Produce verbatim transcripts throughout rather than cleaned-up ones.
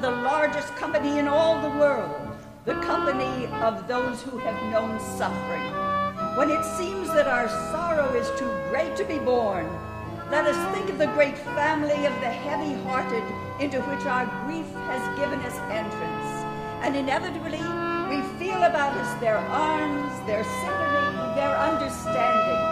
the largest company in all the world, the company of those who have known suffering. When it seems that our sorrow is too great to be borne, let us think of the great family of the heavy-hearted into which our grief has given us entrance, and inevitably we feel about us their arms, their sympathy, their understanding.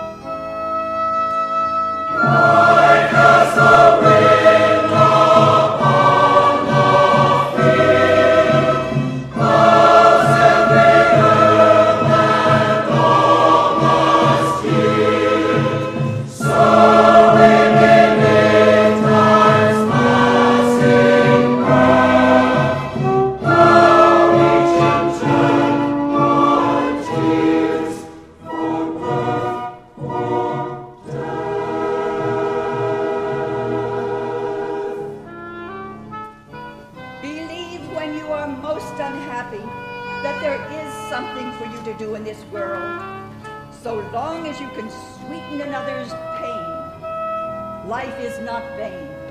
Like as the wind upon the field, clouds every earth and all must yield, soaring in midnight's passing breath, how each in turn one tears for birth or death. Believe when you are most unhappy that there is something for you to do in this world, so long as you can sweeten another's pain. Life is not vain.